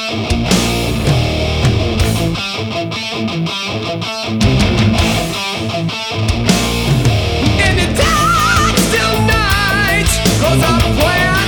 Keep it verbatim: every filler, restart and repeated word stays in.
In the dark still night, 'cause I'm playing